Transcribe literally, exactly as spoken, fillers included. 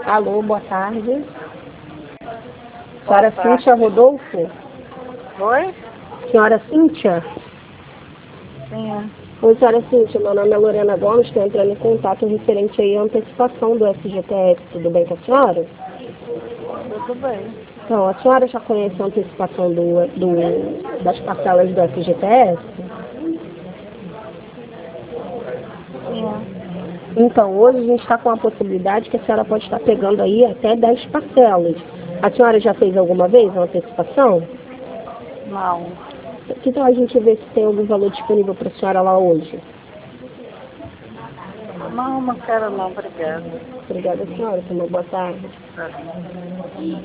Alô, boa tarde. Boa Senhora tarde. Cíntia Rodolfo? Oi? Senhora Cíntia? Sim. Oi, senhora Cíntia, meu nome é Lorena Gomes, estou entrando em contato referente aí à antecipação do F G T S. Tudo bem com a senhora? Tudo bem. Então, a senhora já conhece a antecipação do, do, das parcelas do F G T S? Sim. Então, hoje a gente está com a possibilidade que a senhora pode estar pegando aí até dez parcelas. A senhora já fez alguma vez uma antecipação? Não. Então a gente vê se tem algum valor disponível para a senhora lá hoje. Não, não quero não, obrigada. Obrigada, senhora. Tenha uma boa tarde. Tá.